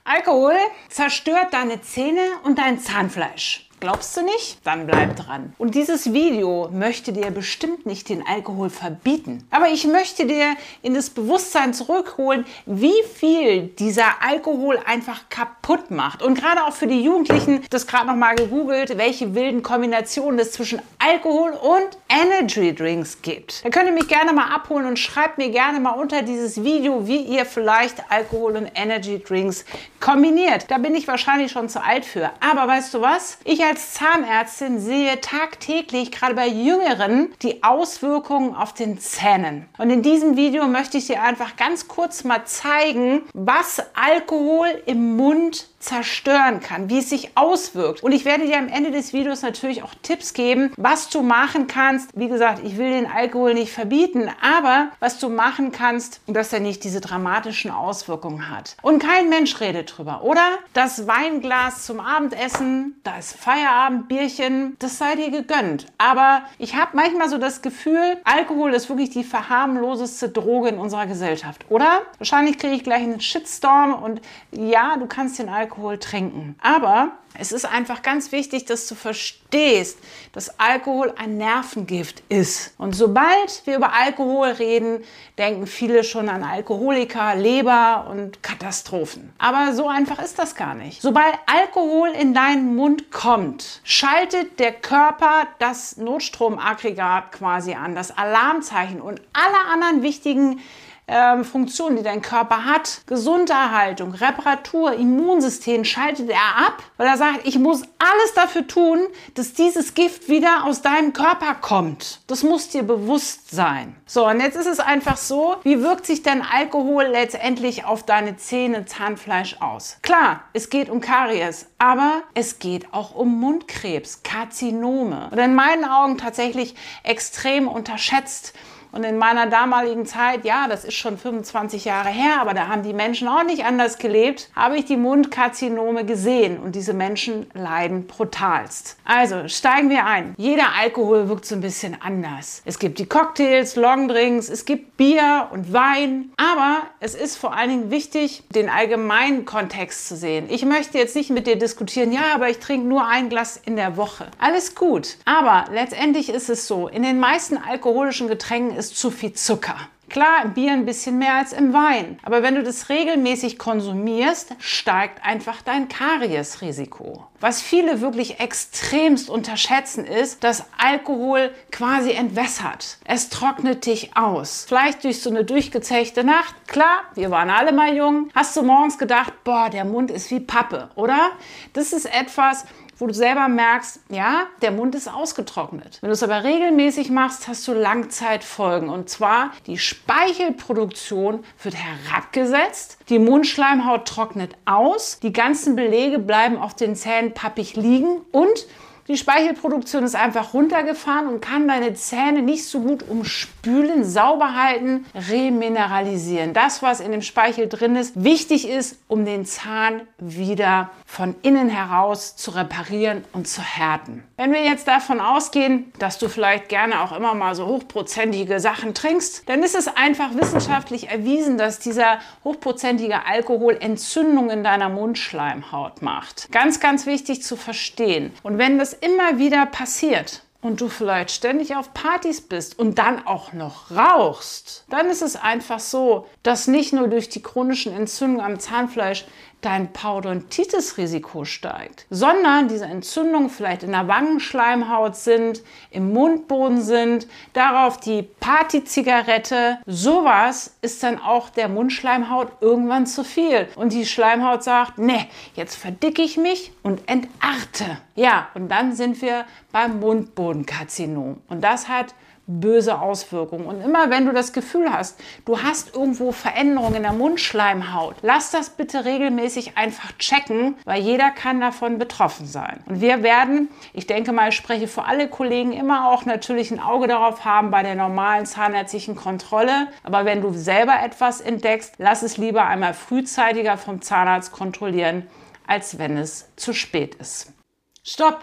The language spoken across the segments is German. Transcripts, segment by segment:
Alkohol zerstört deine Zähne und dein Zahnfleisch. Glaubst du nicht? Dann bleib dran. Und dieses Video möchte dir bestimmt nicht den Alkohol verbieten. Aber ich möchte dir in das Bewusstsein zurückholen, wie viel dieser Alkohol einfach kaputt macht. Und gerade auch für die Jugendlichen, das gerade noch mal gegoogelt, welche wilden Kombinationen es zwischen Alkohol und Energy Drinks gibt. Da könnt ihr mich gerne mal abholen und schreibt mir gerne mal unter dieses Video, wie ihr vielleicht Alkohol und Energy Drinks kombiniert. Da bin ich wahrscheinlich schon zu alt für. Aber weißt du was? Ich als Zahnärztin sehe tagtäglich, gerade bei Jüngeren, die Auswirkungen auf den Zähnen. Und in diesem Video möchte ich dir einfach ganz kurz mal zeigen, was Alkohol im Mund zerstören kann, wie es sich auswirkt. Und ich werde dir am Ende des Videos natürlich auch Tipps geben, was du machen kannst. Wie gesagt, ich will den Alkohol nicht verbieten, aber was du machen kannst, dass er nicht diese dramatischen Auswirkungen hat. Und kein Mensch redet drüber, oder? Das Weinglas zum Abendessen, das Feierabendbierchen, das sei dir gegönnt. Aber ich habe manchmal so das Gefühl, Alkohol ist wirklich die verharmloseste Droge in unserer Gesellschaft, oder? Wahrscheinlich kriege ich gleich einen Shitstorm und ja, du kannst den Alkohol trinken. Aber es ist einfach ganz wichtig, dass du verstehst, dass Alkohol ein Nervengift ist. Und sobald wir über Alkohol reden, denken viele schon an Alkoholiker, Leber und Katastrophen. Aber so einfach ist das gar nicht. Sobald Alkohol in deinen Mund kommt, schaltet der Körper das Notstromaggregat quasi an, das Alarmzeichen und alle anderen wichtigen Funktionen, die dein Körper hat, Gesunderhaltung, Reparatur, Immunsystem, schaltet er ab, weil er sagt, ich muss alles dafür tun, dass dieses Gift wieder aus deinem Körper kommt. Das muss dir bewusst sein. So, und jetzt ist es einfach so, wie wirkt sich denn Alkohol letztendlich auf deine Zähne, Zahnfleisch aus? Klar, es geht um Karies, aber es geht auch um Mundkrebs, Karzinome. Und in meinen Augen tatsächlich extrem unterschätzt. Und in meiner damaligen Zeit, ja, das ist schon 25 Jahre her, aber da haben die Menschen auch nicht anders gelebt, habe ich die Mundkarzinome gesehen und diese Menschen leiden brutalst. Also steigen wir ein. Jeder Alkohol wirkt so ein bisschen anders. Es gibt die Cocktails, Longdrinks, es gibt Bier und Wein, aber es ist vor allen Dingen wichtig, den allgemeinen Kontext zu sehen. Ich möchte jetzt nicht mit dir diskutieren, ja, aber ich trinke nur ein Glas in der Woche. Alles gut, aber letztendlich ist es so, in den meisten alkoholischen Getränken ist zu viel Zucker. Klar, im Bier ein bisschen mehr als im Wein. Aber wenn du das regelmäßig konsumierst, steigt einfach dein Kariesrisiko. Was viele wirklich extremst unterschätzen ist, dass Alkohol quasi entwässert. Es trocknet dich aus. Vielleicht durch so eine durchgezechte Nacht. Klar, wir waren alle mal jung. Hast du morgens gedacht, boah, der Mund ist wie Pappe, oder? Das ist etwas, wo du selber merkst, ja, der Mund ist ausgetrocknet. Wenn du es aber regelmäßig machst, hast du Langzeitfolgen. Und zwar die Speichelproduktion wird herabgesetzt, die Mundschleimhaut trocknet aus, die ganzen Belege bleiben auf den Zähnen pappig liegen und die Speichelproduktion ist einfach runtergefahren und kann deine Zähne nicht so gut umspülen, sauber halten, remineralisieren. Das, was in dem Speichel drin ist, wichtig ist, um den Zahn wieder von innen heraus zu reparieren und zu härten. Wenn wir jetzt davon ausgehen, dass du vielleicht gerne auch immer mal so hochprozentige Sachen trinkst, dann ist es einfach wissenschaftlich erwiesen, dass dieser hochprozentige Alkohol Entzündungen in deiner Mundschleimhaut macht. Ganz, ganz wichtig zu verstehen. Und wenn das immer wieder passiert und du vielleicht ständig auf Partys bist und dann auch noch rauchst, dann ist es einfach so, dass nicht nur durch die chronischen Entzündungen am Zahnfleisch dein Parodontitis-Risiko steigt, sondern diese Entzündungen vielleicht in der Wangenschleimhaut sind, im Mundboden sind, darauf die Partyzigarette. Sowas ist dann auch der Mundschleimhaut irgendwann zu viel. Und die Schleimhaut sagt, ne, jetzt verdicke ich mich und entarte. Ja, und dann sind wir beim Mundbodenkarzinom. Und das hat böse Auswirkungen. Und immer wenn du das Gefühl hast, du hast irgendwo Veränderungen in der Mundschleimhaut, lass das bitte regelmäßig einfach checken, weil jeder kann davon betroffen sein. Und wir werden, ich denke mal, ich spreche für alle Kollegen, immer auch natürlich ein Auge darauf haben bei der normalen zahnärztlichen Kontrolle. Aber wenn du selber etwas entdeckst, lass es lieber einmal frühzeitiger vom Zahnarzt kontrollieren, als wenn es zu spät ist. Stopp!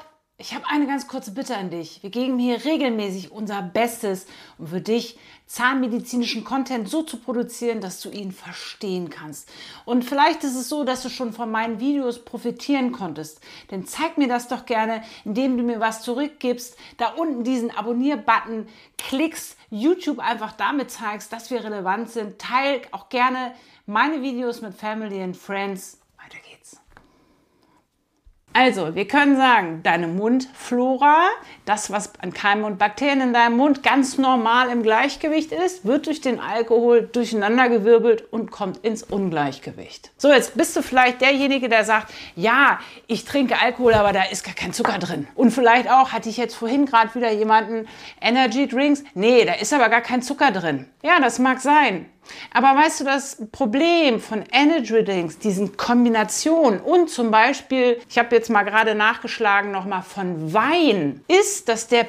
Ich habe eine ganz kurze Bitte an dich. Wir geben hier regelmäßig unser Bestes, um für dich zahnmedizinischen Content so zu produzieren, dass du ihn verstehen kannst. Und vielleicht ist es so, dass du schon von meinen Videos profitieren konntest. Denn zeig mir das doch gerne, indem du mir was zurückgibst, da unten diesen Abonnier-Button klickst, YouTube einfach damit zeigst, dass wir relevant sind. Teil auch gerne meine Videos mit Family and Friends. Weiter geht's. Also, wir können sagen, deine Mundflora, das, was an Keimen und Bakterien in deinem Mund ganz normal im Gleichgewicht ist, wird durch den Alkohol durcheinandergewirbelt und kommt ins Ungleichgewicht. So, jetzt bist du vielleicht derjenige, der sagt, ja, ich trinke Alkohol, aber da ist gar kein Zucker drin. Und vielleicht auch, hatte ich jetzt vorhin gerade wieder jemanden, Energy Drinks, nee, da ist aber gar kein Zucker drin. Ja, das mag sein. Aber weißt du, das Problem von Energy Drinks, diesen Kombinationen und zum Beispiel, ich habe jetzt mal gerade nachgeschlagen nochmal von Wein, ist, dass der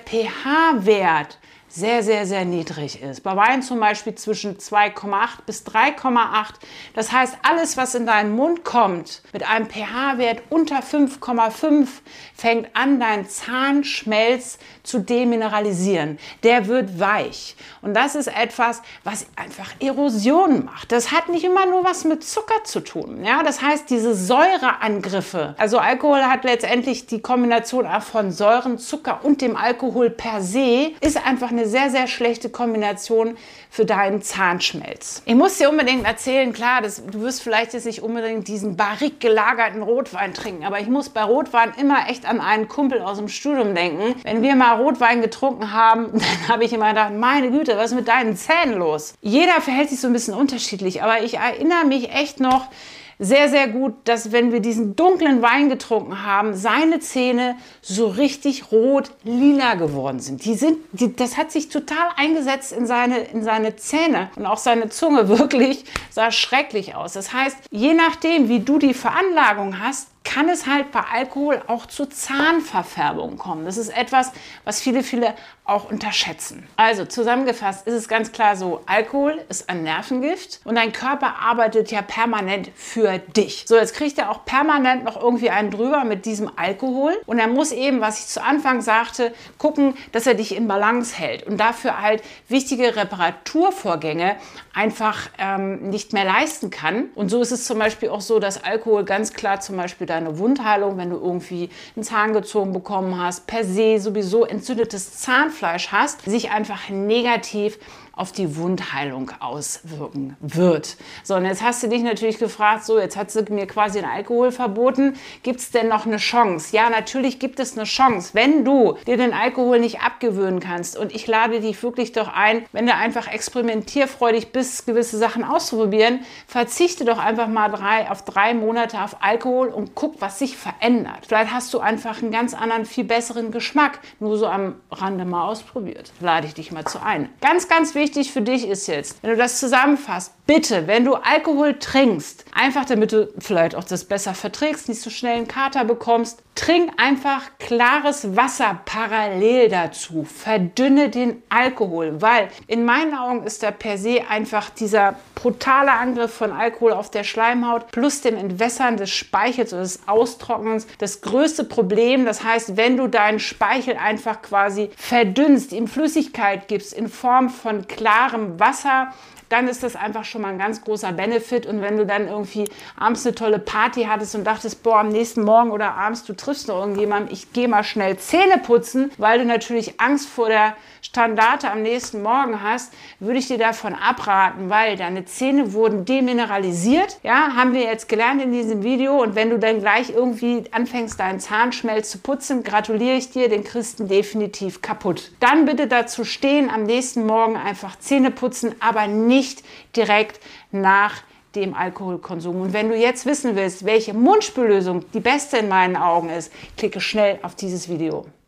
pH-Wert sehr, sehr, sehr niedrig ist. Bei Wein zum Beispiel zwischen 2,8 bis 3,8. Das heißt, alles, was in deinen Mund kommt, mit einem pH-Wert unter 5,5, fängt an, dein Zahnschmelz zu demineralisieren. Der wird weich. Und das ist etwas, was einfach Erosion macht. Das hat nicht immer nur was mit Zucker zu tun. Ja? Das heißt, diese Säureangriffe, also Alkohol hat letztendlich die Kombination von Säuren, Zucker und dem Alkohol per se, ist einfach eine sehr, sehr schlechte Kombination für deinen Zahnschmelz. Ich muss dir unbedingt erzählen, klar, du wirst vielleicht jetzt nicht unbedingt diesen barrique gelagerten Rotwein trinken, aber ich muss bei Rotwein immer echt an einen Kumpel aus dem Studium denken. Wenn wir mal Rotwein getrunken haben, dann habe ich immer gedacht, meine Güte, was ist mit deinen Zähnen los? Jeder verhält sich so ein bisschen unterschiedlich, aber ich erinnere mich echt noch sehr, sehr gut, dass wenn wir diesen dunklen Wein getrunken haben, seine Zähne so richtig rot-lila geworden sind. Das hat sich total eingesetzt in seine Zähne und auch seine Zunge wirklich sah schrecklich aus. Das heißt, je nachdem, wie du die Veranlagung hast, kann es halt bei Alkohol auch zu Zahnverfärbungen kommen. Das ist etwas, was viele auch unterschätzen. Also zusammengefasst ist es ganz klar so, Alkohol ist ein Nervengift und dein Körper arbeitet ja permanent für dich. So, jetzt kriegt er auch permanent noch irgendwie einen drüber mit diesem Alkohol und er muss eben, was ich zu Anfang sagte, gucken, dass er dich in Balance hält und dafür halt wichtige Reparaturvorgänge einfach nicht mehr leisten kann. Und so ist es zum Beispiel auch so, dass Alkohol ganz klar zum Beispiel deine Wundheilung, wenn du irgendwie einen Zahn gezogen bekommen hast, per se sowieso entzündetes Zahnfleisch hast, sich einfach negativ auf die Wundheilung auswirken wird. So, und jetzt hast du dich natürlich gefragt, so, jetzt hat sie mir quasi den Alkohol verboten, gibt es denn noch eine Chance? Ja, natürlich gibt es eine Chance, wenn du dir den Alkohol nicht abgewöhnen kannst. Und ich lade dich wirklich doch ein, wenn du einfach experimentierfreudig bist, gewisse Sachen auszuprobieren, verzichte doch einfach mal auf 3 Monate auf Alkohol und guck, was sich verändert. Vielleicht hast du einfach einen ganz anderen, viel besseren Geschmack, nur so am Rande mal ausprobiert. Lade ich dich mal zu ein. Ganz, ganz wichtig für dich ist jetzt, wenn du das zusammenfasst, bitte, wenn du Alkohol trinkst, einfach damit du vielleicht auch das besser verträgst, nicht so schnell einen Kater bekommst, trink einfach klares Wasser parallel dazu. Verdünne den Alkohol, weil in meinen Augen ist da per se einfach dieser brutale Angriff von Alkohol auf der Schleimhaut plus dem Entwässern des Speichels oder des Austrocknens das größte Problem. Das heißt, wenn du deinen Speichel einfach quasi verdünnst, ihm Flüssigkeit gibst in Form von klarem Wasser, dann ist das einfach schon mal ein ganz großer Benefit. Und wenn du dann irgendwie abends eine tolle Party hattest und dachtest, boah, am nächsten Morgen oder abends, du triffst noch irgendjemanden, ich gehe mal schnell Zähne putzen, weil du natürlich Angst vor der Standarte am nächsten Morgen hast, würde ich dir davon abraten, weil deine Zähne wurden demineralisiert. Ja, haben wir jetzt gelernt in diesem Video. Und wenn du dann gleich irgendwie anfängst, deinen Zahnschmelz zu putzen, gratuliere ich dir, den kriegst du definitiv kaputt. Dann bitte dazu stehen, am nächsten Morgen einfach Zähne putzen, aber nicht direkt nach dem Alkoholkonsum. Und wenn du jetzt wissen willst, welche Mundspüllösung die beste in meinen Augen ist, klicke schnell auf dieses Video.